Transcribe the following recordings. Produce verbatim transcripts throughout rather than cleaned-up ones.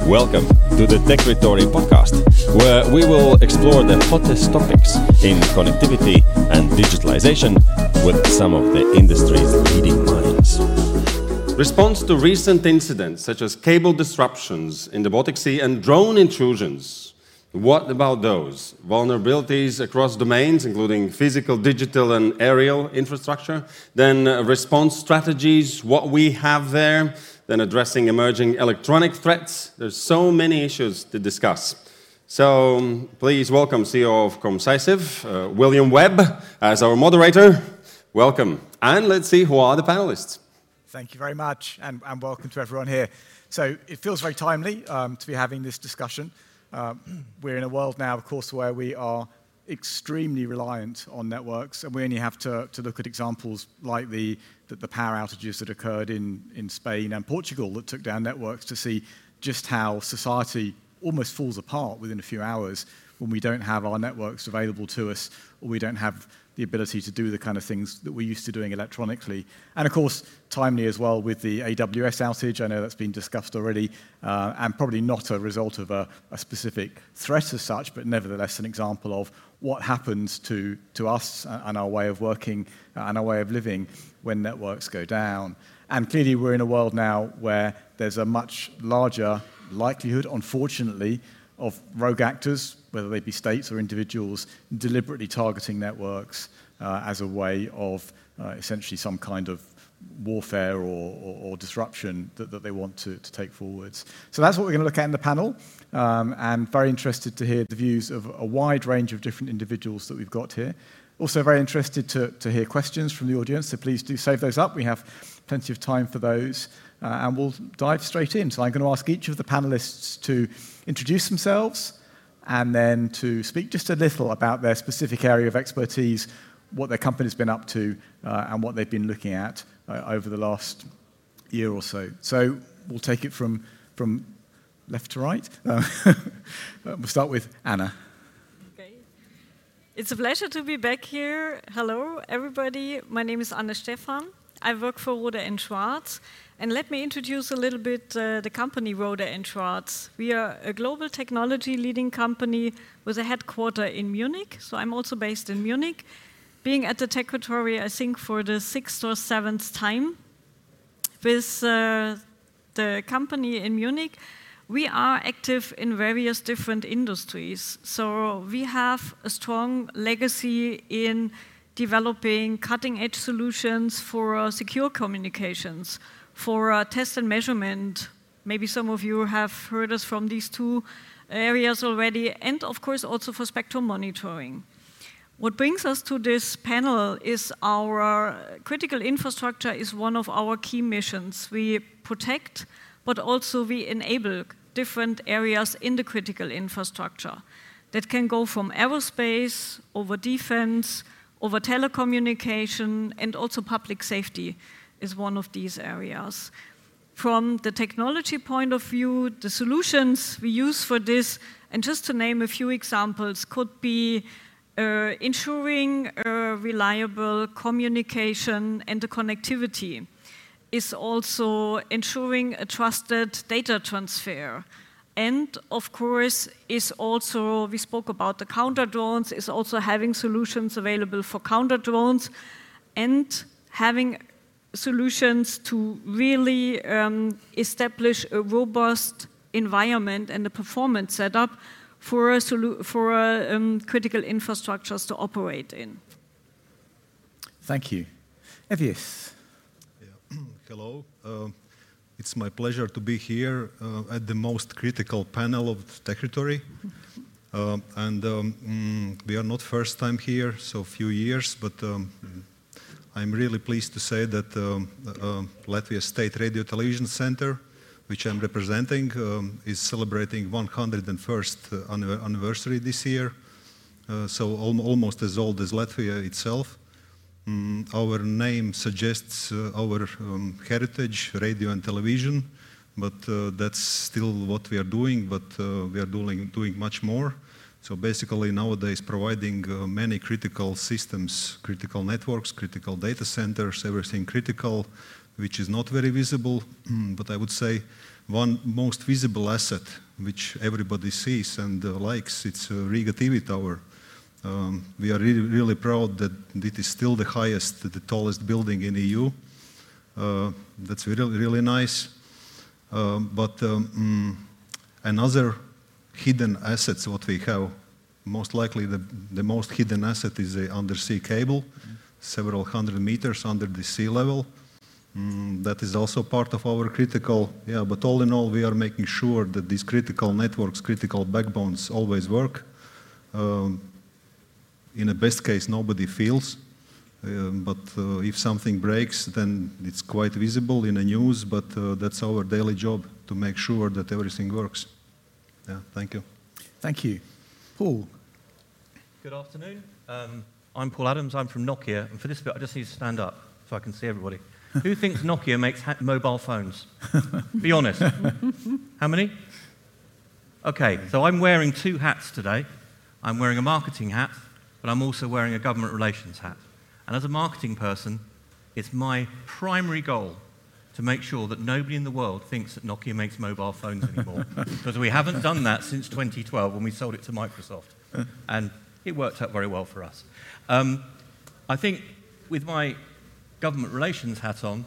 Welcome to the Techritory podcast, where we will explore the hottest topics in connectivity and digitalization with some of the industry's leading minds. Response to recent incidents such as cable disruptions in the Baltic Sea and drone intrusions. What about those? Vulnerabilities across domains, including physical, digital, and aerial infrastructure. Then uh, response strategies, what we have there. Then addressing emerging electronic threats. There's so many issues to discuss. So um, please welcome C E O of Comsive, uh, William Webb, as our moderator. Welcome. And let's see who are the panelists. Thank you very much, and, and welcome to everyone here. So it feels very timely um, to be having this discussion. Um, we're in a world now, of course, where we are extremely reliant on networks, and we only have to, to look at examples like the, the, the power outages that occurred in, in Spain and Portugal that took down networks to see just how society almost falls apart within a few hours when we don't have our networks available to us, or we don't have the ability to do the kind of things that we're used to doing electronically. And of course, timely as well with the A W S outage. I know that's been discussed already, uh, and probably not a result of a, a specific threat as such, but nevertheless an example of what happens to, to us and our way of working and our way of living when networks go down. And clearly we're in a world now where there's a much larger likelihood, unfortunately, of rogue actors, whether they be states or individuals, deliberately targeting networks uh, as a way of uh, essentially some kind of warfare or, or, or disruption that, that they want to, to take forwards. So that's what we're going to look at in the panel, um, and very interested to hear the views of a wide range of different individuals that we've got here. Also very interested to, to hear questions from the audience, so please do save those up. We have plenty of time for those. Uh, and we'll dive straight in. So I'm going to ask each of the panelists to introduce themselves and then to speak just a little about their specific area of expertise, what their company's been up to, uh, and what they've been looking at uh, over the last year or so. So we'll take it from, from left to right. Uh, we'll start with Anna. Okay. It's a pleasure to be back here. Hello, everybody. My name is Anne Stephan. I work for Rohde and Schwarz. And let me introduce a little bit uh, the company Rohde and Schwarz. We are a global technology leading company with a headquarter in Munich. So I'm also based in Munich, being at the Techritory, I think, for the sixth or seventh time. With uh, the company in Munich, we are active in various different industries. So we have a strong legacy in developing cutting-edge solutions for uh, secure communications, for uh, test and measurement. Maybe some of you have heard us from these two areas already, and of course also for spectrum monitoring. What brings us to this panel is our critical infrastructure is one of our key missions. We protect, but also we enable different areas in the critical infrastructure that can go from aerospace, over defense, over telecommunication, and also public safety is one of these areas. From the technology point of view, the solutions we use for this, and just to name a few examples, could be uh, ensuring uh, reliable communication and the connectivity, is also ensuring a trusted data transfer. And of course, is also, we spoke about the counter drones, is also having solutions available for counter drones and having solutions to really um, establish a robust environment and a performance setup for, a solu- for a, um, critical infrastructures to operate in. Thank you. Evius. Yeah. Hello. Uh, it's my pleasure to be here uh, at the most critical panel of Techritory. Uh, and um, mm, we are not first time here, so few years, but um, I'm really pleased to say that um, uh, Latvia State Radio Television Center, which I'm representing, um, is celebrating one hundred first uh, anniversary this year, uh, so al almost as old as Latvia itself. Um, our name suggests uh, our um, heritage, radio and television, but uh, that's still what we are doing, but uh, we are doing, doing much more. So basically nowadays providing uh, many critical systems, critical networks, critical data centers, everything critical which is not very visible, but I would say one most visible asset which everybody sees and uh, likes, it's uh, Riga T V Tower. Um, we are really, really proud that it is still the highest, the tallest building in E U. Uh, that's really, really nice. Uh, but um, mm, another hidden assets what we have, most likely the, the most hidden asset is the undersea cable, mm-hmm. several hundred meters under the sea level. Mm, that is also part of our critical, yeah, but all in all we are making sure that these critical networks, critical backbones always work. Um, in a best case nobody feels, uh, but uh, if something breaks then it's quite visible in the news, but uh, that's our daily job to make sure that everything works. Yeah, thank you. Thank you. Paul. Good afternoon. Um, I'm Paul Adams, I'm from Nokia, and for this bit I just need to stand up so I can see everybody. Who thinks Nokia makes ha- mobile phones? Be honest. How many? Okay, so I'm wearing two hats today. I'm wearing a marketing hat, but I'm also wearing a government relations hat. And as a marketing person, it's my primary goal to make sure that nobody in the world thinks that Nokia makes mobile phones anymore. Because we haven't done that since twenty twelve when we sold it to Microsoft. And it worked out very well for us. Um, I think with my government relations hat on,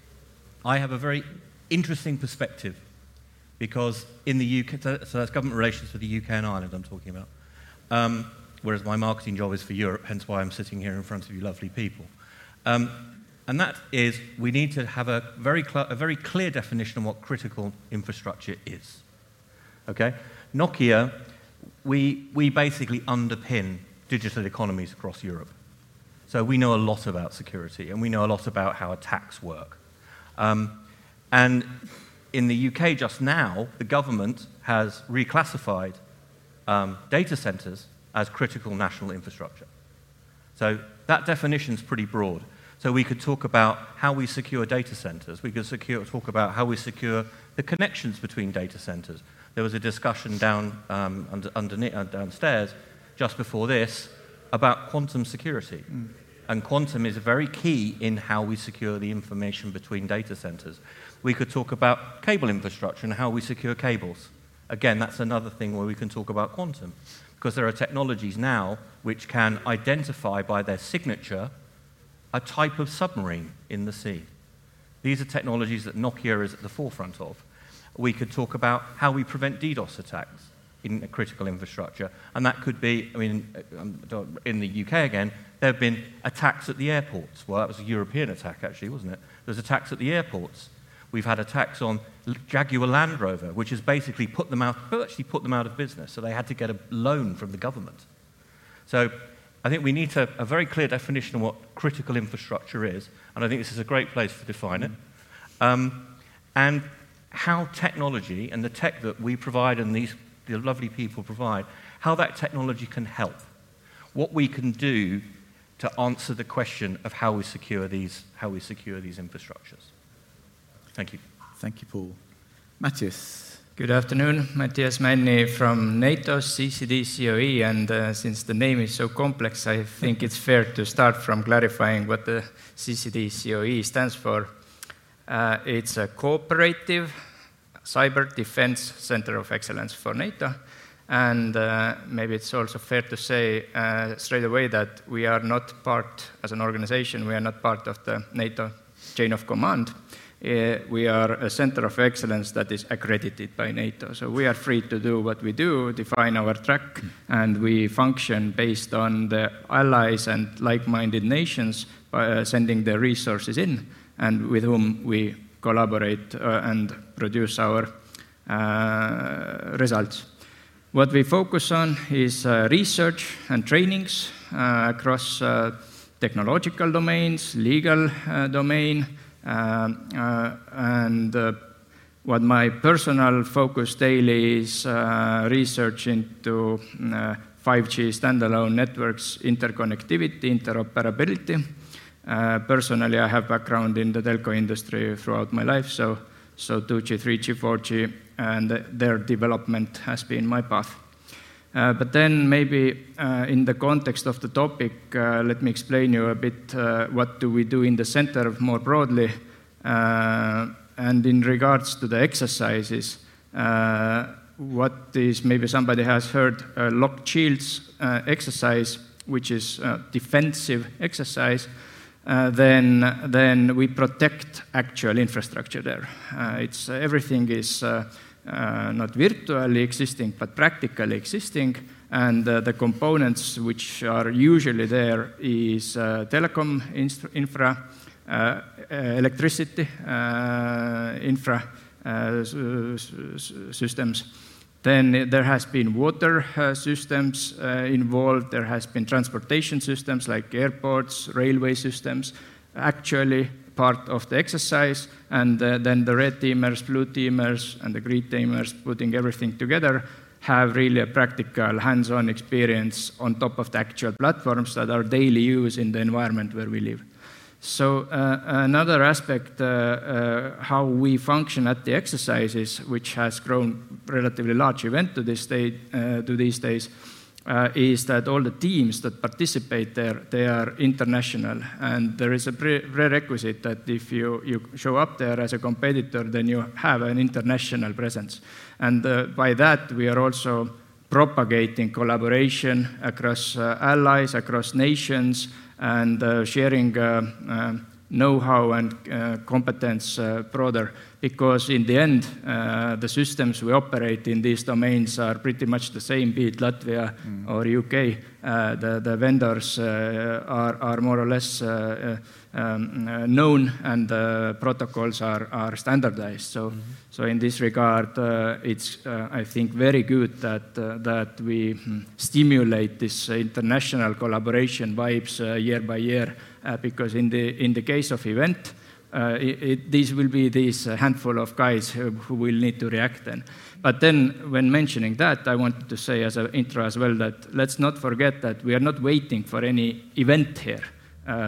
I have a very interesting perspective because in the U K, so that's government relations for the U K and Ireland I'm talking about, um, whereas my marketing job is for Europe, hence why I'm sitting here in front of you lovely people. Um, and that is, we need to have a very, cl- a very clear definition of what critical infrastructure is. Okay? Nokia, we, we basically underpin digital economies across Europe. So we know a lot about security, and we know a lot about how attacks work. Um, and in the U K just now, the government has reclassified um, data centers as critical national infrastructure. So that definition is pretty broad. So we could talk about how we secure data centers. We could secure, talk about how we secure the connections between data centers. There was a discussion down um, under, underneath, uh, downstairs just before this about quantum security. Mm. And quantum is very key in how we secure the information between data centers. We could talk about cable infrastructure and how we secure cables. Again, that's another thing where we can talk about quantum, because there are technologies now which can identify by their signature a type of submarine in the sea. These are technologies that Nokia is at the forefront of. We could talk about how we prevent DDoS attacks in a critical infrastructure. And that could be, I mean, in the U K again, there have been attacks at the airports. Well, that was a European attack, actually, wasn't it? There's attacks at the airports. We've had attacks on Jaguar Land Rover, which has basically put them out, virtually put them out of business. So they had to get a loan from the government. So I think we need to, a very clear definition of what critical infrastructure is, and I think this is a great place to define it. Um, and how technology and the tech that we provide and these the lovely people provide, how that technology can help, what we can do to answer the question of how we secure these, how we secure these infrastructures. Thank you. Thank you, Paul. Matthias. Good afternoon. Matthias Männi from NATO C C D C O E, and uh, since the name is so complex, I think it's fair to start from clarifying what the C C D C O E stands for. Uh, it's a cooperative Cyber Defense Center of Excellence for NATO. And uh, maybe it's also fair to say uh, straight away that we are not part, as an organization, we are not part of the NATO chain of command. Uh, we are a center of excellence that is accredited by NATO. So we are free to do what we do, define our track, and we function based on the allies and like-minded nations by uh, sending the resources in, and with whom we collaborate uh, and produce our uh, results. What we focus on is uh, research and trainings uh, across uh, technological domains, legal uh, domain, uh, uh, and uh, what my personal focus daily is uh, research into uh, five G standalone networks, interconnectivity, interoperability. Uh, personally, I have background in the telco industry throughout my life, so, so two G, three G, four G, and their development has been my path. Uh, but then maybe uh, in the context of the topic, uh, let me explain you a bit uh, what do we do in the center more broadly, Uh, and in regards to the exercises, uh, what is, maybe somebody has heard, uh, locked shields uh, exercise, which is a defensive exercise, uh, then, then we protect actual infrastructure there. Uh, it's, uh, everything is uh, uh, not virtually existing, but practically existing, and uh, the components which are usually there is uh, telecom infra, uh, electricity uh, infra uh, systems. Then there has been water uh, systems uh, involved. There has been transportation systems like airports, railway systems, actually part of the exercise. And uh, then the red teamers, blue teamers, and the green teamers putting everything together have really a practical hands-on experience on top of the actual platforms that are daily use in the environment where we live. So uh, another aspect, uh, uh, how we function at the exercises, which has grown relatively large event to this day, uh, to these days, uh, is that all the teams that participate there, they are international, and there is a pre prerequisite that if you, you show up there as a competitor, then you have an international presence. And uh, by that, we are also propagating collaboration across uh, allies, across nations, and uh, sharing uh, uh, know-how and uh, competence uh, broader, because in the end, uh, the systems we operate in these domains are pretty much the same, be it Latvia mm. or U K. Uh, the, the vendors uh, are, are more or less uh, um, uh, known, and the protocols are, are standardized. So, mm-hmm. so in this regard, uh, it's, uh, I think, very good that, uh, that we mm, stimulate this international collaboration vibes uh, year by year, uh, because in the, in the case of event, Uh, it, it, these will be this uh, handful of guys who, who will need to react then. But then, when mentioning that, I wanted to say as an intro as well that let's not forget that we are not waiting for any event here. Uh,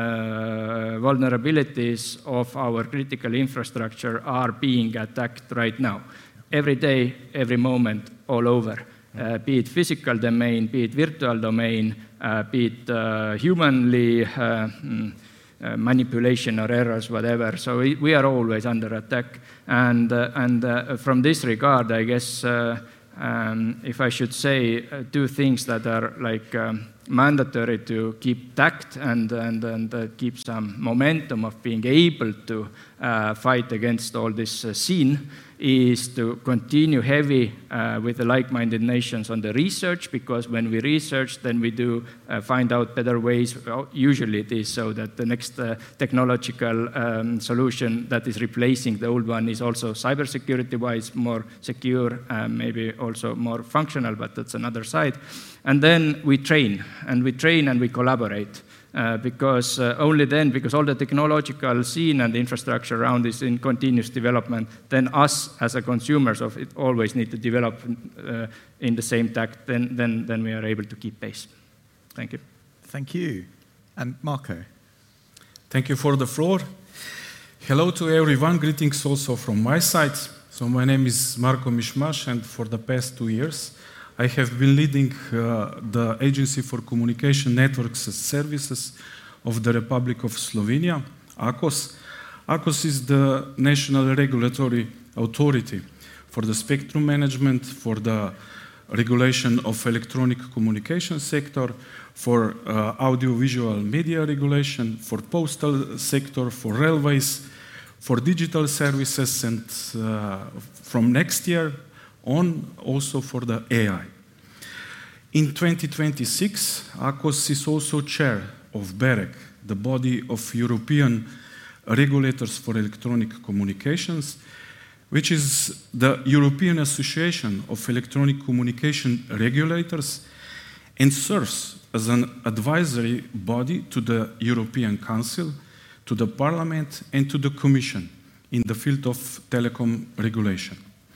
the vulnerabilities of our critical infrastructure are being attacked right now. Every day, every moment, all over. Uh, be it physical domain, be it virtual domain, uh, be it uh, humanly uh, mm, Uh, manipulation or errors, whatever. So we, we are always under attack. And, uh, and uh, from this regard, I guess, uh, um, if I should say uh, two things that are like um, mandatory to keep tact and, and, and uh, keep some momentum of being able to uh, fight against all this uh, scene, is to continue heavy uh, with the like-minded nations on the research, because when we research, then we do uh, find out better ways. Usually it is so that the next uh, technological um, solution that is replacing the old one is also cybersecurity-wise more secure, uh, maybe also more functional, but that's another side. And then we train, and we train and we collaborate. Uh, because uh, only then, because all the technological scene and the infrastructure around is in continuous development, then us as a consumers of it always need to develop uh, in the same tact, then, then, then we are able to keep pace. Thank you. Thank you. And Marco. Thank you for the floor. Hello to everyone. Greetings also from my side. So my name is Marko Mišmaš, and for the past two years, I have been leading uh, the Agency for Communication Networks and Services of the Republic of Slovenia, A K O S. A K O S is the national regulatory authority for the spectrum management, for the regulation of electronic communication sector, for uh, audiovisual media regulation, for postal sector, for railways, for digital services, and uh, from next year on also for the A I. In twenty twenty-six, A K O S is also chair of BEREC, the body of European regulators for electronic communications, which is the European Association of Electronic Communication Regulators, and serves as an advisory body to the European Council, to the Parliament, and to the Commission in the field of telecom regulation.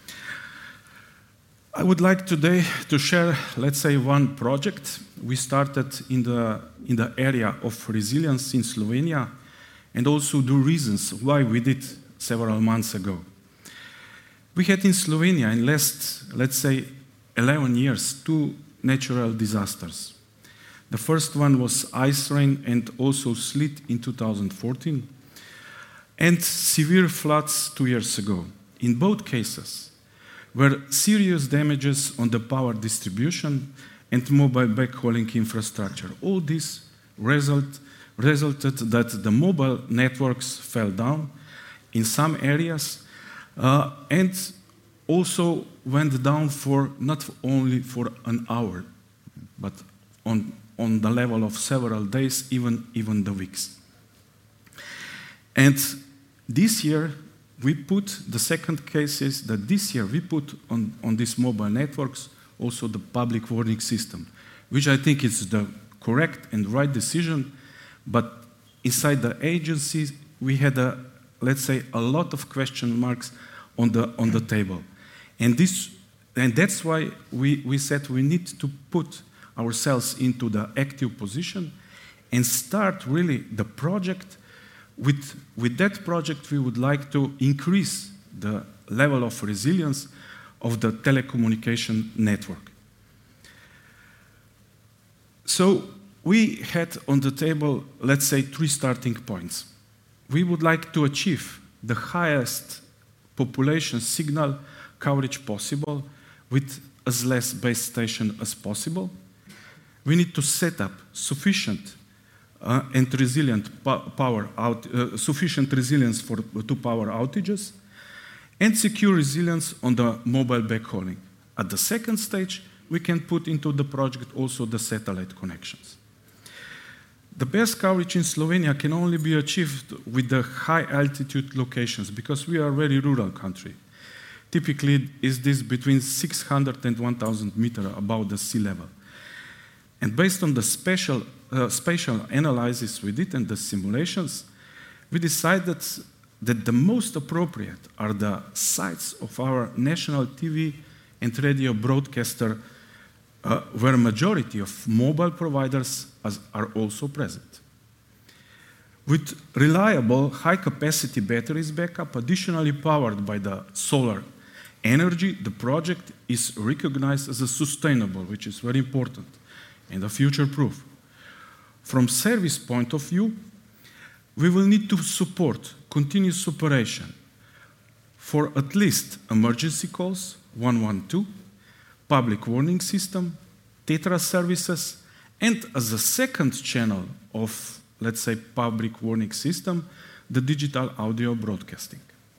I would like today to share, let's say, one project we started in the, in the area of resilience in Slovenia, and also the reasons why we did several months ago. We had in Slovenia in last, let's say, eleven years, two natural disasters. The first one was ice rain and also sleet in two thousand fourteen. and severe floods two years ago. In both cases, were serious damages on the power distribution and mobile backhauling infrastructure. All this result, resulted that the mobile networks fell down in some areas uh, and also went down for not only for an hour, but on, on the level of several days, even, even the weeks. And this year, we put, the second case is that this year we put on, on these mobile networks also the public warning system, which I think is the correct and right decision, but inside the agencies we had, a, let's say, a lot of question marks on the, on the table. And, this, and that's why we, we said we need to put ourselves into the active position and start really the project. With, with that project, we would like to increase the level of resilience of the telecommunication network. So we had on the table, let's say, three starting points. We would like to achieve the highest population signal coverage possible with as less base station as possible. We need to set up sufficient Uh, and resilient power out, uh, sufficient resilience for to power outages, and secure resilience on the mobile backhauling. At the second stage, we can put into the project also the satellite connections. The best coverage in Slovenia can only be achieved with the high altitude locations because we are a very rural country. Typically, is this between six hundred and one thousand meters above the sea level. And based on the special, uh, spatial analysis we did and the simulations, we decided that the most appropriate are the sites of our national T V and radio broadcaster uh, where a majority of mobile providers as, are also present. With reliable high-capacity batteries backup, additionally powered by the solar energy, the project is recognized as a sustainable, which is very important, and a future-proof. From service point of view, we will need to support continuous operation for at least emergency calls, one one two, public warning system, TETRA services, and as a second channel of, let's say, public warning system, the digital audio broadcasting.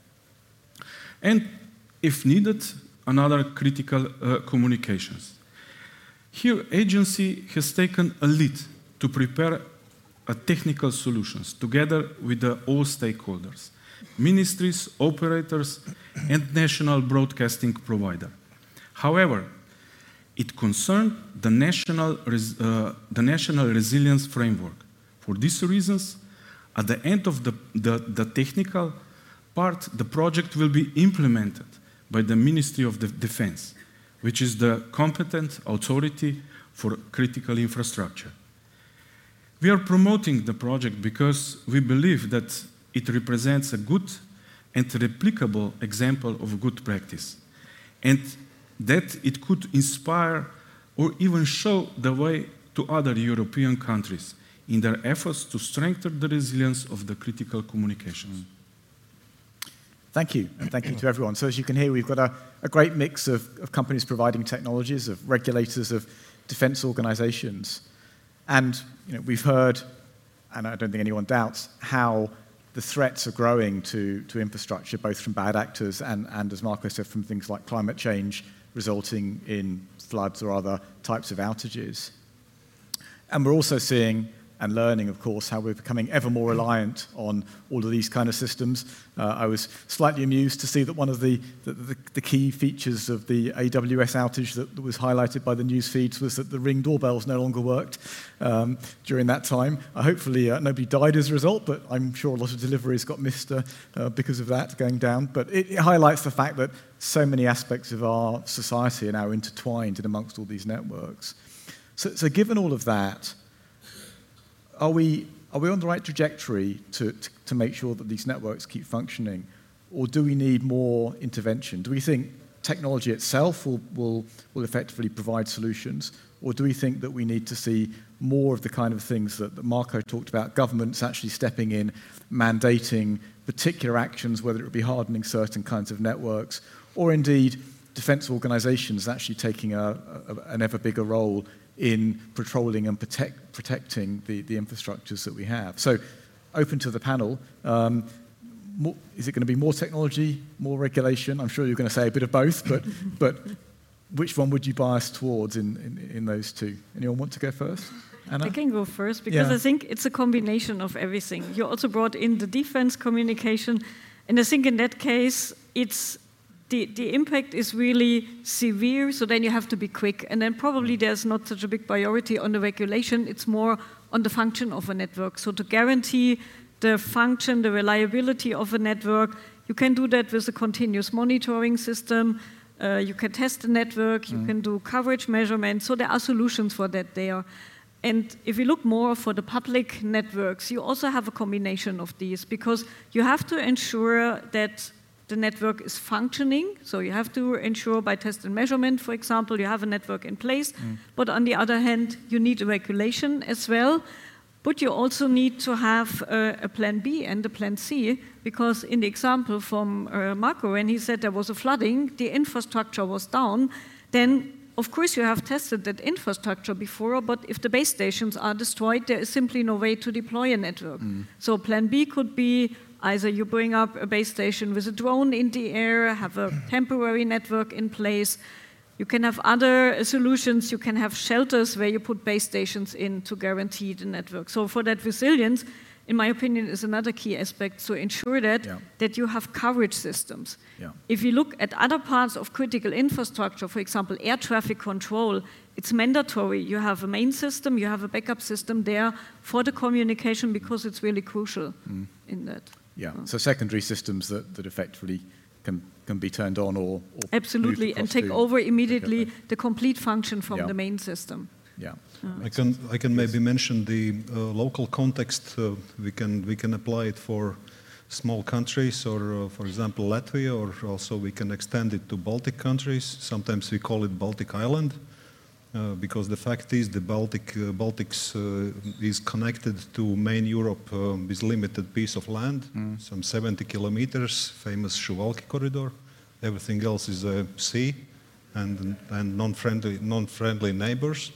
And if needed, another critical uh, communications. Here, agency has taken a lead to prepare a technical solutions together with the all stakeholders, ministries, operators, and national broadcasting provider. However, it concerned the national, res, uh, the national resilience framework. For these reasons, at the end of the, the, the technical part, the project will be implemented by the Ministry of the Defense, which is the competent authority for critical infrastructure. We are promoting the project because we believe that it represents a good and replicable example of good practice, and that it could inspire or even show the way to other European countries in their efforts to strengthen the resilience of the critical communications. Thank you, and thank you to everyone. So as you can hear, we've got a, a great mix of, of companies providing technologies, of regulators, of defense organizations. And you know, we've heard, and I don't think anyone doubts, how the threats are growing to, to infrastructure, both from bad actors and, and, as Marco said, from things like climate change resulting in floods or other types of outages. And we're also seeing and learning, of course, how we're becoming ever more reliant on all of these kind of systems. Uh, I was slightly amused to see that one of the, the, the, the key features of the A W S outage that, that was highlighted by the news feeds was that the Ring doorbells no longer worked um, during that time. Uh, hopefully uh, nobody died as a result, but I'm sure a lot of deliveries got missed uh, uh, because of that going down. But it, it highlights the fact that so many aspects of our society are now intertwined in amongst all these networks. So, so given all of that, Are we, are we on the right trajectory to, to, to make sure that these networks keep functioning? Or do we need more intervention? Do we think technology itself will, will, will effectively provide solutions? or do we think that we need to see more of the kind of things that, that Marco talked about, governments actually stepping in, mandating particular actions, whether it be hardening certain kinds of networks, or indeed defense organizations actually taking a, a, an ever bigger role in patrolling and protect, protecting the, the infrastructures that we have. So, open to the panel. Um, more, is it going to be more technology, more regulation? I'm sure you're going to say a bit of both, but but which one would you bias towards in, in, in those two? Anyone want to go first? Anna? I can go first because Yeah. I think it's a combination of everything. You also brought in the defense communication, and I think in that case, it's the, the impact is really severe, so then you have to be quick. And then probably there's not such a big priority on the regulation, it's more on the function of a network. So to guarantee the function, the reliability of a network, you can do that with a continuous monitoring system. Uh, you can test the network, you mm. can do coverage measurements, so there are solutions for that there. And if you look more for the public networks, you also have a combination of these because you have to ensure that the network is functioning. So you have to ensure by test and measurement, for example, you have a network in place. Mm. But on the other hand, you need a regulation as well. But you also need to have uh, a plan B and a plan C, because in the example from uh, Marco, when he said there was a flooding, the infrastructure was down, then of course you have tested that infrastructure before, but if the base stations are destroyed, there is simply no way to deploy a network. Mm. So plan B could be either you bring up a base station with a drone in the air, have a temporary network in place. You can have other solutions. You can have shelters where you put base stations in to guarantee the network. So for that resilience, in my opinion, is another key aspect to ensure that, yeah. that you have coverage systems. Yeah. If you look at other parts of critical infrastructure, for example, air traffic control, it's mandatory. You have a main system, you have a backup system there for the communication because it's really crucial mm. in that. Yeah, so, so secondary systems that, that effectively can, can be turned on or, or absolutely, and take over immediately the complete function from yeah. the main system. Yeah, I can sense. I can maybe mention the uh, local context. Uh, we can we can apply it for small countries, or uh, for example Latvia, or also we can extend it to Baltic countries. Sometimes we call it Baltic Island, uh, because the fact is the Baltic uh, Baltics uh, is connected to main Europe uh, with limited piece of land, mm. some seventy kilometers, famous Suwalki corridor. Everything else is a sea, and and non-friendly non-friendly neighbors.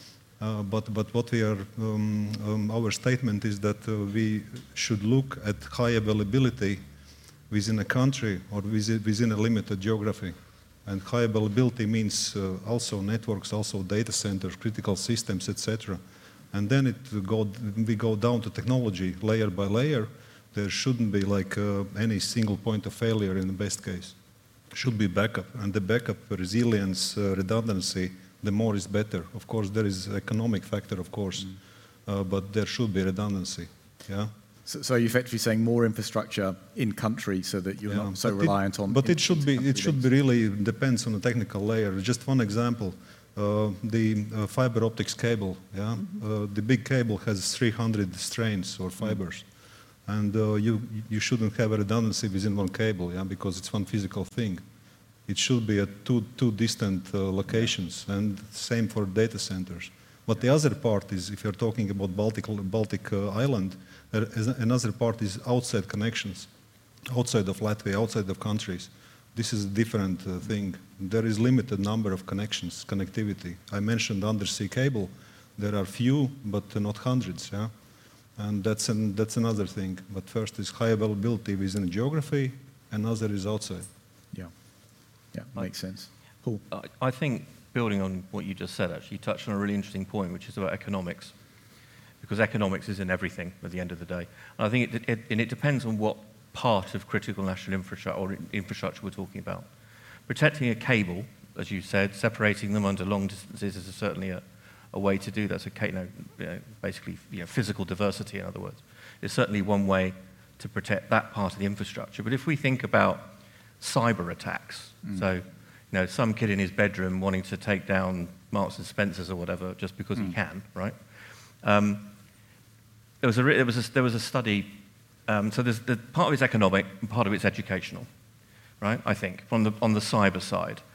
Uh, but, but what we are, um, um, our statement is that uh, we should look at high availability within a country or within, within a limited geography. And high availability means uh, also networks, also data centers, critical systems, et cetera. And then it go, we go down to technology layer by layer. There shouldn't be like uh, any single point of failure in the best case. Should be backup, and the backup resilience, uh, redundancy, the more is better. Of course, there is economic factor, of course, mm. uh, but there should be redundancy. Yeah. So, so you're effectively saying more infrastructure in country, so that you're yeah. not so but reliant it, on. But it should be. It links. should be really depends on the technical layer. Just one example: uh, the uh, fiber optics cable. Yeah. Mm-hmm. uh, the big cable has three hundred strands or fibers, mm. and uh, you you shouldn't have a redundancy within one cable. Yeah, because it's one physical thing. It should be at two, two distant uh, locations, and same for data centers. But the other part is, if you're talking about Baltic, Baltic uh, Island, uh, another part is outside connections, outside of Latvia, outside of countries. This is a different uh, thing. There is limited number of connections, connectivity. I mentioned undersea cable. There are few, but uh, not hundreds. Yeah, and that's an, that's another thing. But first is high availability within a geography, another is outside. Yeah. Yeah, makes sense. Paul? I think, building on what you just said, actually, you touched on a really interesting point, which is about economics. Because economics is in everything at the end of the day. And I think it, it, and it depends on what part of critical national infrastructure or infrastructure we're talking about. Protecting a cable, as you said, separating them under long distances is certainly a, a way to do that. So, you know, you know, basically, you know, physical diversity, in other words, is certainly one way to protect that part of the infrastructure. But if we think about cyber attacks. Mm. So, you know, some kid in his bedroom wanting to take down Marks and Spencers or whatever just because mm. he can, right? Um, there was a there was a, there was a study. Um, so there's the part of it's economic, and part of it's educational, right? I think on the on the cyber side.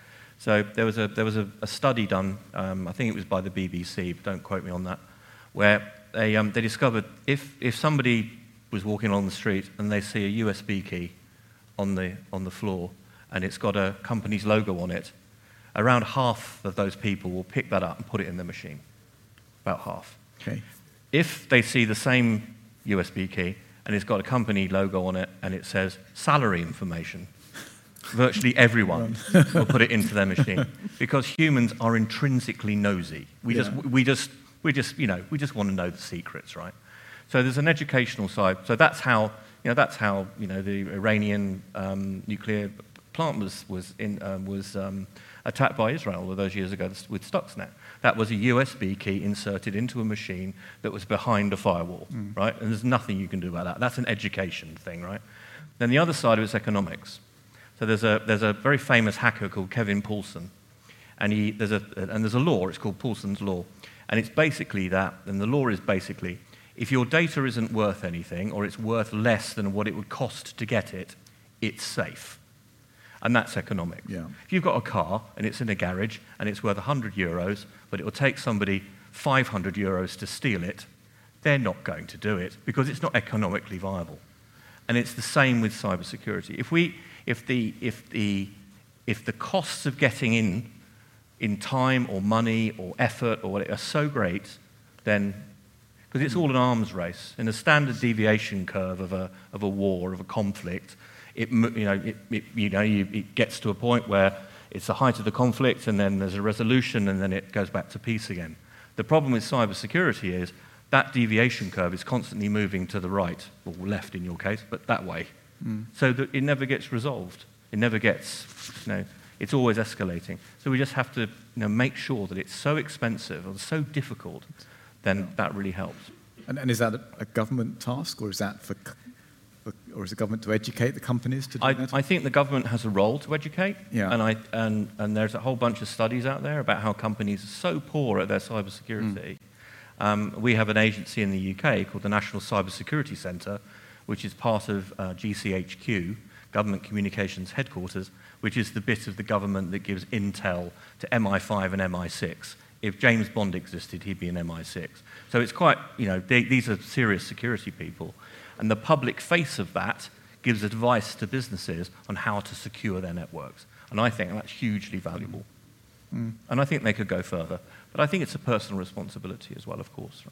So there was a, there was a, a study done, um, I think it was by the B B C, but don't quote me on that, where they, um, they discovered if, if somebody was walking along the street and they see a U S B key on the, on the floor and it's got a company's logo on it, around half of those people will pick that up and put it in their machine. About half. Okay. If they see the same U S B key and it's got a company logo on it and it says salary information, virtually everyone will put it into their machine because humans are intrinsically nosy. We Yeah. just, we just, we just, you know, we just want to know the secrets, right? So there's an educational side. So that's how, you know, that's how, you know, the Iranian um, nuclear plant was was in um, was um, attacked by Israel all those years ago with Stuxnet. That was a U S B key inserted into a machine that was behind a firewall, mm. right? And there's nothing you can do about that. That's an education thing, right? Then the other side of it is economics. So there's a there's a very famous hacker called Kevin Poulsen, and he there's a and there's a law. It's called Poulsen's law, and it's basically that. And the law is basically if your data isn't worth anything or it's worth less than what it would cost to get it, it's safe. And that's economics. Yeah. If you've got a car and it's in a garage and it's worth one hundred euros, but it will take somebody five hundred euros to steal it, they're not going to do it because it's not economically viable. And it's the same with cybersecurity. If we, if the, if the, if the costs of getting in, in time or money or effort or whatever are so great, then because it's all an arms race. In a standard deviation curve of a of a war, of a conflict, it you know it, it you know you, it gets to a point where it's the height of the conflict, and then there's a resolution, and then it goes back to peace again. The problem with cybersecurity is that deviation curve is constantly moving to the right, or left in your case, but that way, mm. so that it never gets resolved. It never gets, you know, it's always escalating. So we just have to, you know, make sure that it's so expensive or so difficult. Then yeah. that really helps. And, and is that a, a government task, or is that for, for, or is the government to educate the companies to do I, that? I think the government has a role to educate. Yeah. And I and and there's a whole bunch of studies out there about how companies are so poor at their cybersecurity. Mm. Um, we have an agency in the U K called the National Cybersecurity Centre, which is part of uh, G C H Q, Government Communications Headquarters, which is the bit of the government that gives intel to M I five and M I six. If James Bond existed, he'd be in M I six. So it's quite, you know, they, these are serious security people. And the public face of that gives advice to businesses on how to secure their networks. And I think that's hugely valuable. Mm. And I think they could go further. But I think it's a personal responsibility as well, of course,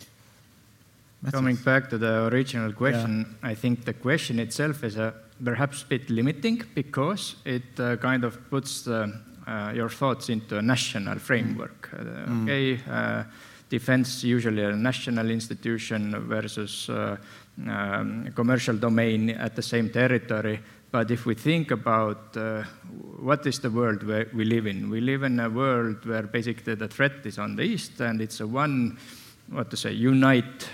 right? Coming back to the original question, yeah. I think the question itself is a, perhaps a bit limiting because it uh, kind of puts the Uh, your thoughts into a national framework. Uh, mm. Okay, uh, defense usually a national institution versus uh, um, commercial domain at the same territory. But if we think about uh, what is the world where we live in, we live in a world where basically the threat is on the east, and it's a one, what to say, unite,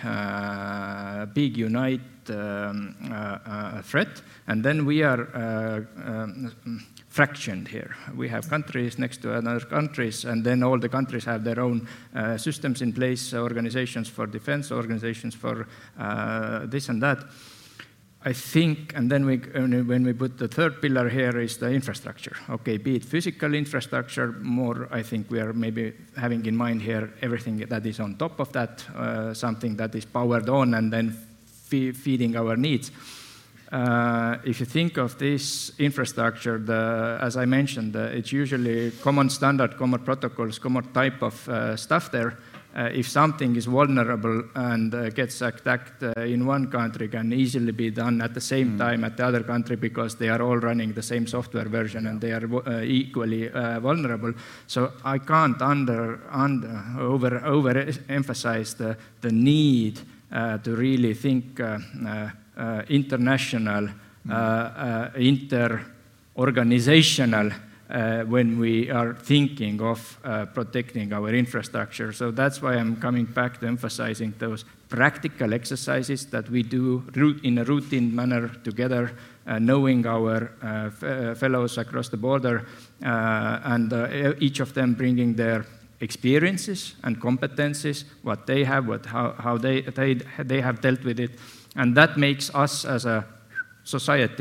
uh, big unite um, uh, uh, threat, and then we are uh, um, fractioned here. We have countries next to other countries, and then all the countries have their own uh, systems in place, organizations for defense, organizations for uh, this and that. I think, and then we, when we put the third pillar here is the infrastructure. Okay, be it physical infrastructure, more I think we are maybe having in mind here everything that is on top of that, uh, something that is powered on and then fe feeding our needs. Uh, if you think of this infrastructure, the, as I mentioned, uh, it's usually common standard, common protocols, common type of uh, stuff there. Uh, if something is vulnerable and uh, gets attacked uh, in one country, can easily be done at the same mm. time at the other country because they are all running the same software version and they are uh, equally uh, vulnerable. So I can't under, under over overemphasize the the need uh, to really think. Uh, uh, Uh, international, mm. uh, uh, inter-organizational uh, when we are thinking of uh, protecting our infrastructure. So that's why I'm coming back to emphasizing those practical exercises that we do in a routine manner together, uh, knowing our uh, f fellows across the border, uh, and uh, each of them bringing their experiences and competencies, what they have, what, how, how they, they, they have dealt with it. And that makes us as a society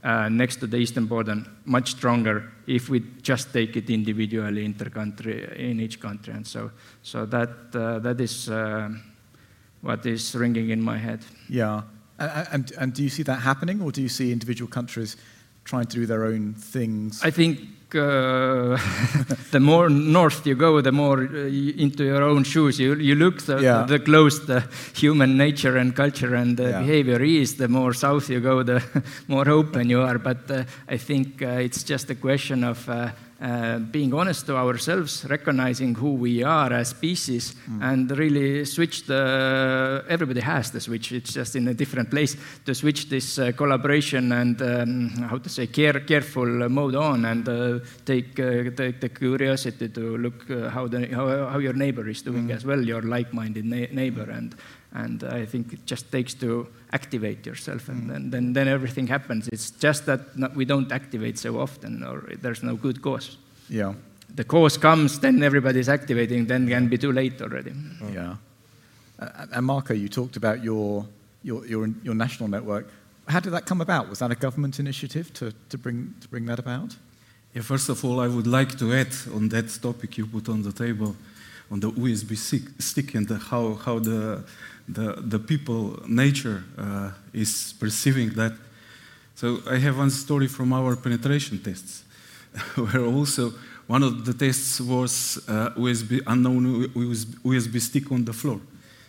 uh, next to the eastern border much stronger if we just take it individually inter-country in each country. And so, so that, uh, that is uh, what is ringing in my head. Yeah. And, and, and do you see that happening, or do you see individual countries trying to do their own things? I think uh, the more north you go, the more uh, into your own shoes you, you look, the, yeah. the close the human nature and culture and uh, yeah. behavior is. The more south you go, the more open you are. But uh, I think uh, it's just a question of uh, uh, being honest to ourselves, recognizing who we are as species, mm. and really switch the, everybody has the switch, it's just in a different place, to switch this uh, collaboration and, um, how to say, care, careful mode on, and uh, take, uh, take the curiosity to look uh, how, the, how, how your neighbor is doing mm. as well, your like-minded na neighbor. And, and I think it just takes to activate yourself, and, mm. and then, then everything happens. It's just that not, we don't activate so often, or there's no good cause. Yeah. The cause comes, then everybody's activating, then can be too late already. Yeah. Uh, and Marco, you talked about your, your, your, your national network. How did that come about? Was that a government initiative to, to, bring, to bring that about? Yeah, first of all, I would like to add on that topic you put on the table, on the U S B stick, and the, how, how the, the, the people, nature, uh, is perceiving that. So I have one story from our penetration tests, where also one of the tests was uh, U S B, unknown U S B stick on the floor.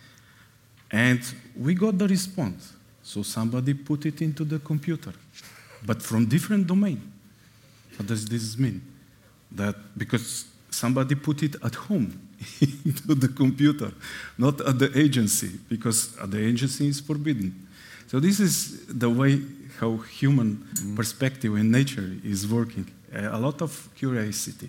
And we got the response. So somebody put it into the computer, but from different domain. What does this mean? That because somebody put it at home into the computer, not at the agency, because at the agency is forbidden. So this is the way how human mm. perspective in nature is working. A lot of curiosity.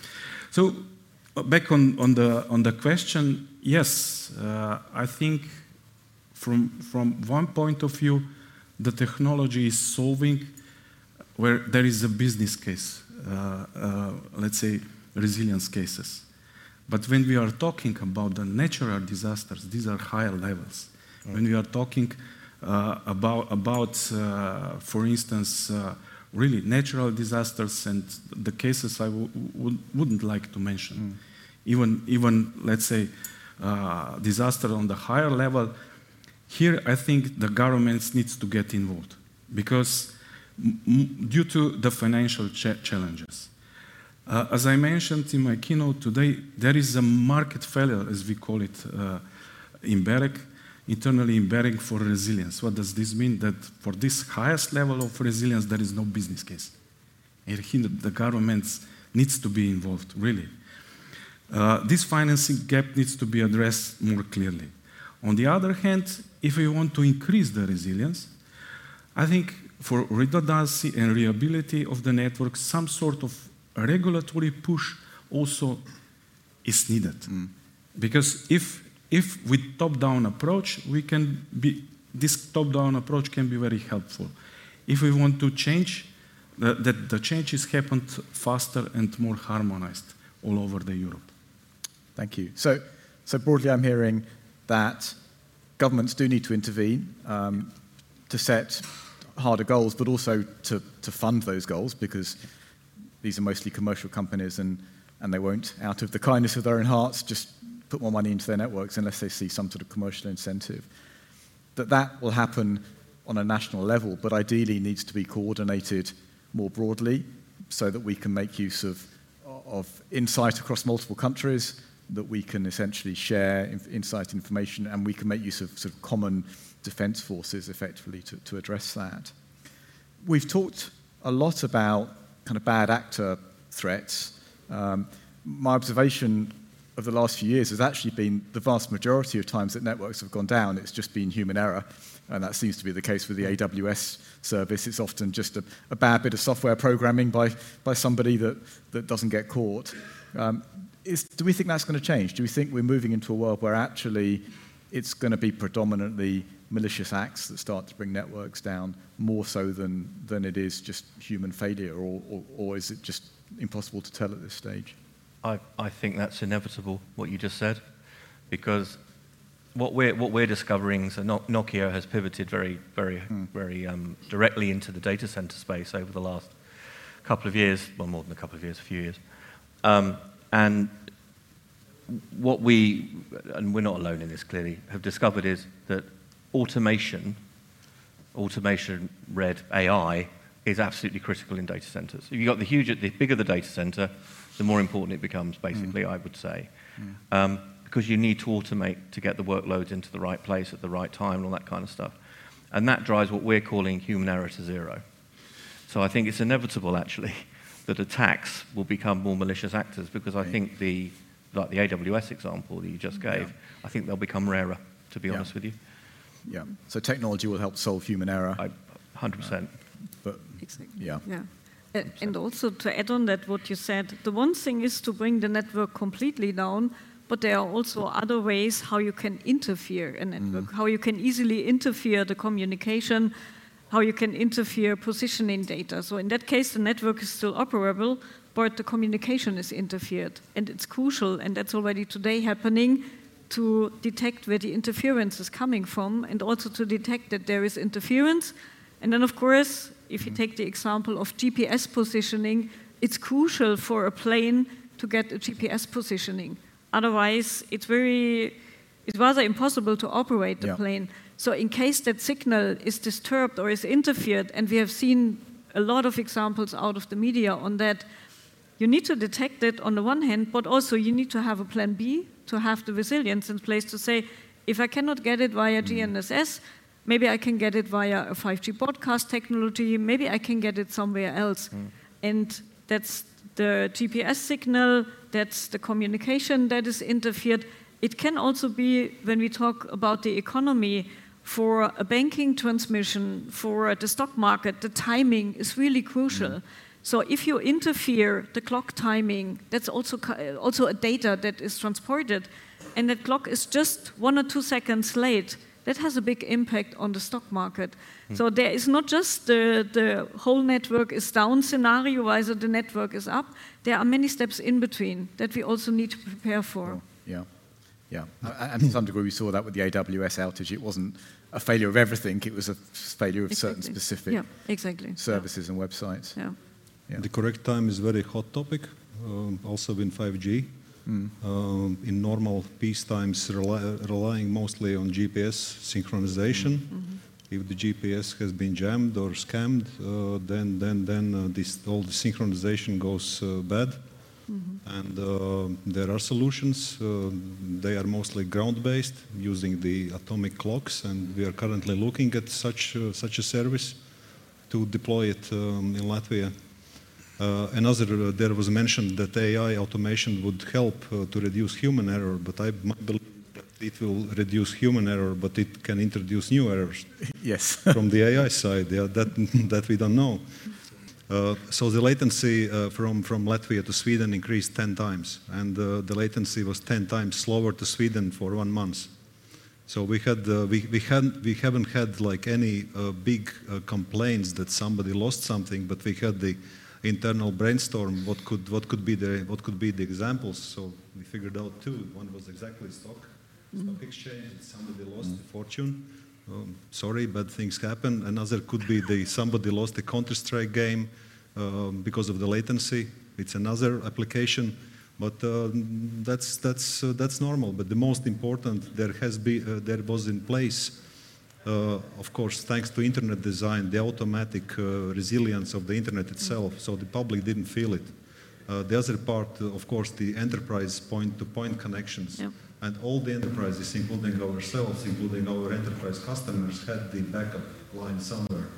So back on, on, the, on the question, yes, uh, I think from, from one point of view, the technology is solving where there is a business case, uh, uh, let's say resilience cases. But when we are talking about the natural disasters, these are higher levels. Mm. When we are talking uh, about, about uh, for instance, uh, really natural disasters and the cases I w w wouldn't like to mention, mm. even, even, let's say, uh, disaster on the higher level, here I think the governments needs to get involved, because m due to the financial ch challenges. Uh, as I mentioned in my keynote today, there is a market failure, as we call it uh, in BEREC, internally in BEREC for resilience. What does this mean? That for this highest level of resilience, there is no business case. And here the government needs to be involved, really. Uh, this financing gap needs to be addressed more clearly. On the other hand, if we want to increase the resilience, I think for redundancy and reliability of the network, some sort of regulatory push also is needed. Mm. Because if, if with top-down approach, we can be, this top-down approach can be very helpful. If we want to change, the, that the changes happened faster and more harmonized all over the Europe. Thank you. So, so broadly, I'm hearing that governments do need to intervene um, to set harder goals, but also to, to fund those goals, because these are mostly commercial companies, and, and they won't, out of the kindness of their own hearts, just put more money into their networks unless they see some sort of commercial incentive. That that will happen on a national level, but ideally needs to be coordinated more broadly so that we can make use of, of insight across multiple countries, that we can essentially share inf insight information, and we can make use of sort of common defense forces effectively to, to address that. We've talked a lot about kind of bad actor threats. Um, my observation of the last few years has actually been the vast majority of times that networks have gone down, it's just been human error. And that seems to be the case with the A W S service. It's often just a, a bad bit of software programming by, by somebody that, that doesn't get caught. Um, is, do we think that's going to change? Do we think we're moving into a world where actually it's going to be predominantly malicious acts that start to bring networks down, more so than, than it is just human failure, or, or, or is it just impossible to tell at this stage? I, I think that's inevitable, what you just said, because what we're what we're discovering, so No- Nokia has pivoted very, very, mm. very um, directly into the data center space over the last couple of years. Well, more than a couple of years, a few years. Um, and what we, and we're not alone in this clearly, have discovered is that automation, automation-read A I, is absolutely critical in data centers. If you've got the huge, the bigger the data center, the more important it becomes, basically, mm. I would say. Mm. Um, because you need to automate to get the workloads into the right place at the right time and all that kind of stuff. And that drives what we're calling human error to zero. So I think it's inevitable, actually, that attacks will become more malicious actors, because I think the, like the A W S example that you just gave, yeah. I think they'll become rarer, to be yeah. honest with you. Yeah, so technology will help solve human error. I, one hundred percent. Uh, but, exactly. Yeah. yeah. Uh, and also to add on that, what you said, the one thing is to bring the network completely down, but there are also other ways how you can interfere a network, mm. how you can easily interfere the communication, how you can interfere positioning data. So in that case, the network is still operable, but the communication is interfered. And it's crucial, and that's already today happening, to detect where the interference is coming from, and also to detect that there is interference. And then, of course, if you take the example of G P S positioning, it's crucial for a plane to get a G P S positioning. Otherwise, it's very, it's rather impossible to operate the yeah. plane. So in case that signal is disturbed or is interfered, and we have seen a lot of examples out of the media on that, you need to detect it on the one hand, but also you need to have a plan B, to have the resilience in place to say, if I cannot get it via G N S S, maybe I can get it via a five G broadcast technology, maybe I can get it somewhere else. Mm. And that's the G P S signal, that's the communication that is interfered. It can also be, when we talk about the economy, for a banking transmission, for the stock market, the timing is really crucial. Mm. So if you interfere the clock timing, that's also, also a data that is transported, and that clock is just one or two seconds late, that has a big impact on the stock market. Mm. So there is not just the, the whole network is down scenario, either the network is up. There are many steps in between that we also need to prepare for. Oh, yeah, yeah. And to some degree we saw that with the A W S outage. It wasn't a failure of everything, it was a failure of exactly. certain specific yeah, exactly. services yeah. and websites. Yeah. Yeah. The correct time is a very hot topic, um, also in five G. Mm. Um, in normal peace times, rely, relying mostly on G P S synchronization. Mm-hmm. If the G P S has been jammed or scammed, uh, then then then uh, this all the synchronization goes uh, bad. Mm-hmm. And uh, there are solutions. Uh, they are mostly ground-based, using the atomic clocks, and we are currently looking at such uh, such a service to deploy it um, in Latvia. Uh, another, uh, there was mentioned that A I automation would help uh, to reduce human error, but I believe that it will reduce human error, but it can introduce new errors. Yes. From the A I side, yeah, that that we don't know. Uh, so the latency uh, from from Latvia to Sweden increased ten times, and uh, the latency was ten times slower to Sweden for one month. So we had uh, we we had we haven't had like any uh, big uh, complaints that somebody lost something, but we had the internal brainstorm what could what could be the what could be the examples. So we figured out two. One was exactly stock mm-hmm. stock exchange. Somebody lost mm-hmm. a fortune. Um, sorry, bad things happen. Another could be the somebody lost a Counter-Strike game um, because of the latency. It's another application, but uh, that's that's uh, that's normal. But the most important, there has be uh, there was in place. Uh, of course, thanks to internet design, the automatic uh, resilience of the internet itself, so the public didn't feel it. Uh, the other part, uh, of course, the enterprise point-to-point connections. Yep. And all the enterprises, including ourselves, including our enterprise customers, had the backup line somewhere.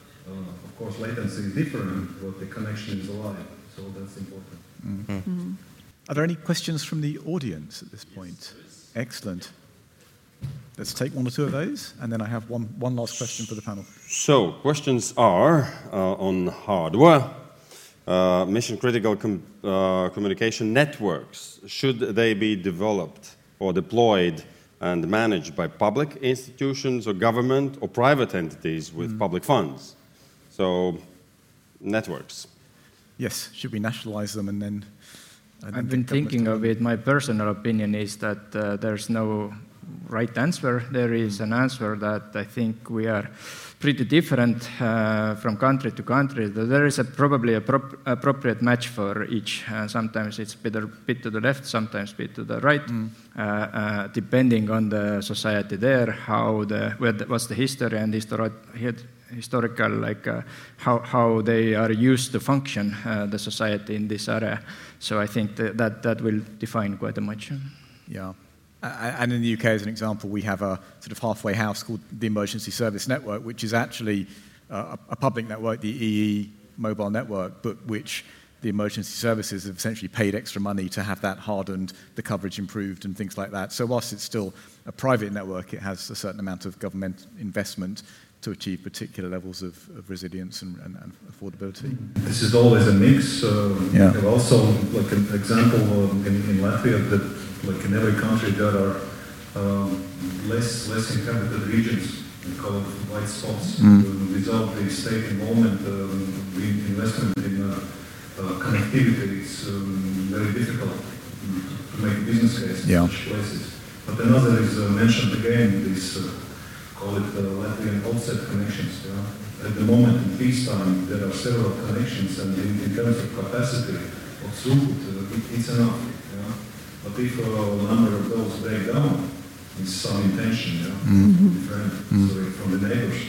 Uh, of course, latency is different, but the connection is alive, so that's important. Mm-hmm. Mm-hmm. Are there any questions from the audience at this point? Yes. Excellent. Let's take one or two of those, and then I have one, one last question for the panel. So, questions are uh, on hardware, uh, mission-critical com uh, communication networks. Should they be developed or deployed and managed by public institutions or government or private entities with mm. public funds? So, networks. Yes, should we nationalize them and then... And I've been thinking of it. My personal opinion is that uh, there's no right answer. There is an answer that I think we are pretty different uh, from country to country. There is a probably a prop appropriate match for each. Uh, sometimes it's a bit to the left, sometimes a bit to the right, mm. uh, uh, depending on the society there, how the what's the history and histori historical like uh, how how they are used to function uh, the society in this area. So I think that that, that will define quite a much. Yeah. And in the U K, as an example, we have a sort of halfway house called the Emergency Service Network, which is actually uh, a public network, the E E mobile network, but which the emergency services have essentially paid extra money to have that hardened, the coverage improved, and things like that. So whilst it's still a private network, it has a certain amount of government investment to achieve particular levels of, of resilience and, and, and affordability. This is always a mix. Uh, yeah. And also, like an example um, in, in Latvia, that like in every country there are um, less less inhabited regions called white spots. Mm. Uh, without the state involvement, um, the investment in uh, uh, connectivity is um, very difficult to make a business case in yeah. such places. But another is uh, mentioned again, this uh, call it uh, Latvian offset connections. Yeah? At the moment in peacetime, there are several connections, and in, in terms of capacity of throughput, uh, it, it's enough. Yeah? But if a number of those break down, with some intention, yeah, mm-hmm. different, mm-hmm. sorry, from the neighbors,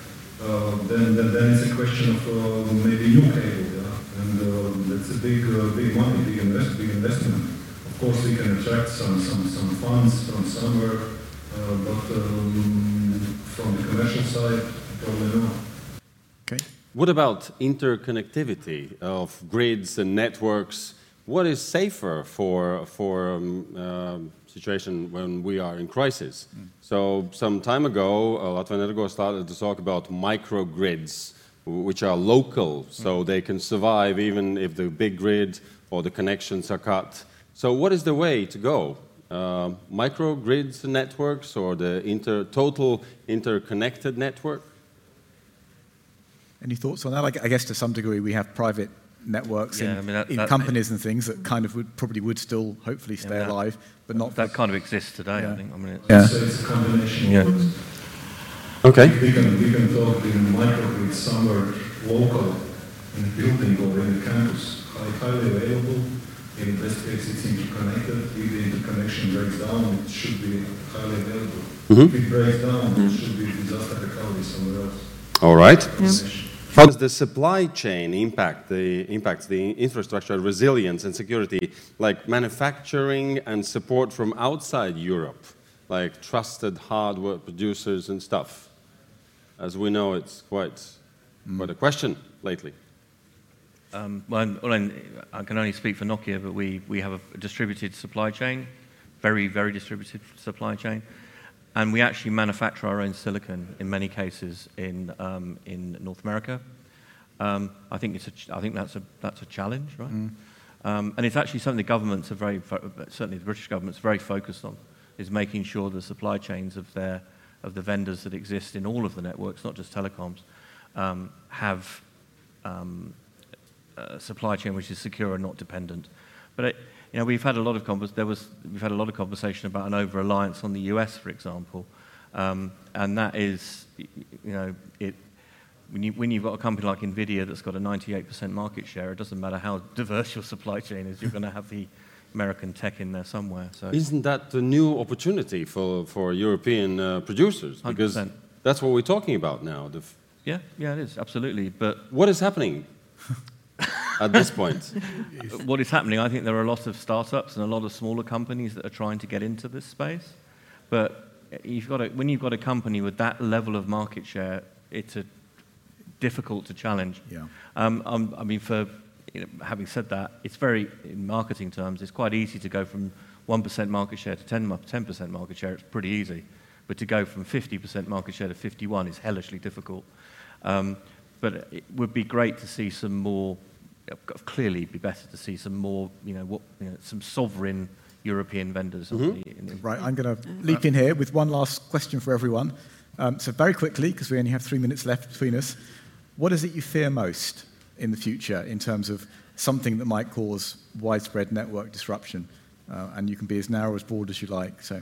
uh, then, then then it's a question of uh, maybe new cable, yeah? And uh, that's a big uh, big money, big, invest, big investment. Of course, we can attract some some some funds from somewhere, uh, but um, from the commercial side, probably no. Okay. What about interconnectivity of grids and networks? What is safer for for um, uh, situation when we are in crisis? Mm. So some time ago, uh, Latvenergo started to talk about microgrids, which are local, so mm. they can survive even if the big grid or the connections are cut. So what is the way to go? Uh, microgrids networks or the inter total interconnected network? Any thoughts on that? I guess to some degree we have private networks yeah, in, I mean that, in that, companies and things that kind of would probably would still hopefully stay yeah, that, alive, but not that kind of exists today. Yeah. I think. I mean, it's, yeah. So it's a combination. Yeah. Of okay. We can we can talk in microgrid somewhere local in a building or in a campus, highly available. In the best case, it's interconnected. If the interconnection breaks down, it should be highly available. Mm-hmm. If it breaks down, mm-hmm. it should be disaster recovery somewhere else. All right. Yeah. How does the supply chain impact the impacts the infrastructure, resilience, and security, like manufacturing and support from outside Europe, like trusted hardware producers and stuff? As we know, it's quite mm. quite a question lately. Um, well, well, I can only speak for Nokia, but we we have a distributed supply chain, very very distributed supply chain. And we actually manufacture our own silicon in many cases in um, in North America. Um, I think it's a, I think that's a that's a challenge, right? Mm. Um, and it's actually something the governments are very certainly the British government's very focused on, is making sure the supply chains of their of the vendors that exist in all of the networks, not just telecoms, um, have um, a supply chain which is secure and not dependent. But it, You know, we've had a lot of convers there was we've had a lot of conversation about an over-reliance on the U S, for example, um, and that is, you know, it when you when you've got a company like Nvidia that's got a ninety-eight percent market share, it doesn't matter how diverse your supply chain is, you're going to have the American tech in there somewhere. So isn't that the new opportunity for for European uh, producers? Because one hundred percent. That's what we're talking about now. The f yeah, yeah, it is absolutely. But what is happening at this point? What is happening, I think there are a lot of startups and a lot of smaller companies that are trying to get into this space. But you've got a, when you've got a company with that level of market share, it's a, difficult to challenge. Yeah. Um, um, I mean, for you know, having said that, it's very, in marketing terms, it's quite easy to go from one percent market share to ten percent market share. It's pretty easy. But to go from fifty percent market share to fifty-one is hellishly difficult. Um, but it would be great to see some more. Clearly, it'd be better to see some more, you know, what, you know, some sovereign European vendors. Mm-hmm. on the, in the right, I'm going to leap in here with one last question for everyone. Um, so very quickly, because we only have three minutes left between us, what is it you fear most in the future in terms of something that might cause widespread network disruption? Uh, and you can be as narrow as broad as you like. So,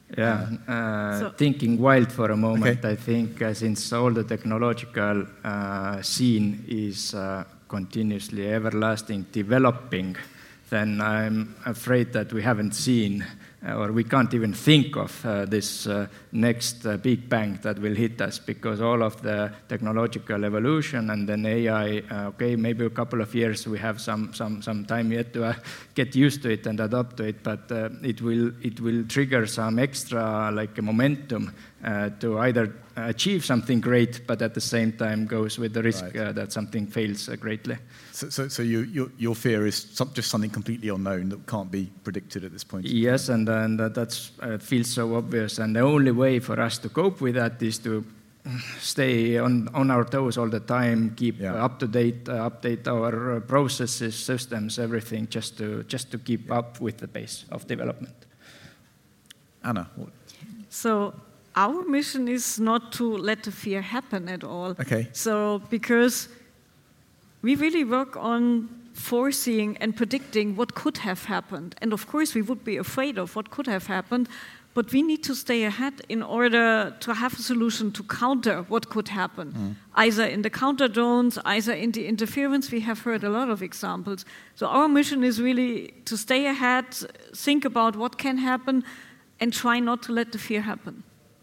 Yeah, uh, So- thinking wild for a moment, Okay. I think uh, since all the technological uh, scene is uh, continuously everlasting developing, then I'm afraid that we haven't seen uh, or we can't even think of uh, this uh, next uh, big bang that will hit us, because all of the technological evolution and then A I, uh, okay, maybe a couple of years we have some some some time yet to uh, get used to it and adapt to it, but uh, it will it will trigger some extra like a momentum uh, to either achieve something great, but at the same time goes with the risk Right. uh, that something fails uh, greatly. So, so, so you, your, your fear is some, just something completely unknown that can't be predicted at this point? Yes, and, and uh, that's uh, feels so obvious. And the only way for us to cope with that is to stay on, on our toes all the time, keep Yeah. uh, up to date, uh, update our uh, processes, systems, everything, just to just to keep up with the pace of development. Anna, what- So our mission is not to let the fear happen at all. Okay. So because we really work on foreseeing and predicting what could have happened. And of course we would be afraid of what could have happened, but we need to stay ahead in order to have a solution to counter what could happen. Either in the counter drones, either in the interference. We have heard a lot of examples. So our mission is really to stay ahead, think about what can happen, and try not to let the fear happen.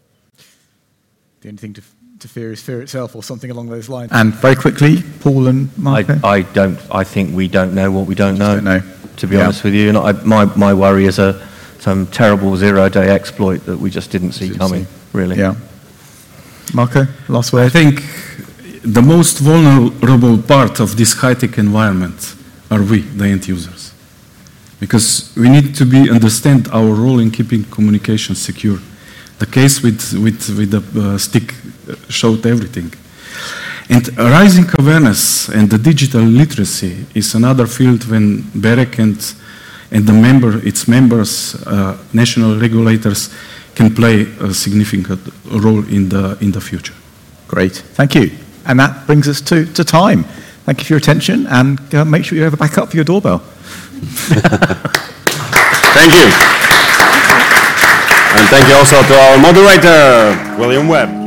the only thing to, to fear is fear itself, or something along those lines. And very quickly, Paul and Marco. I, I don't. I think we don't know what we don't know. Don't know. To be Yeah. honest with you, and I, my my worry is a some terrible zero-day exploit that we just didn't see Didn't coming. see. Really. Yeah. Marco, last I word. think the most vulnerable part of this high-tech environment are we, the end users. Because we need to be understand our role in keeping communication secure. The case with, with, with the uh, stick showed everything. And rising awareness and the digital literacy is another field when BEREC and, and the member, its members, uh, national regulators, can play a significant role in the, in the future. Great, thank you. And that brings us to, to time. Thank you for your attention, and uh, make sure you have a backup for your doorbell. Thank you. And thank you also to our moderator, William Webb.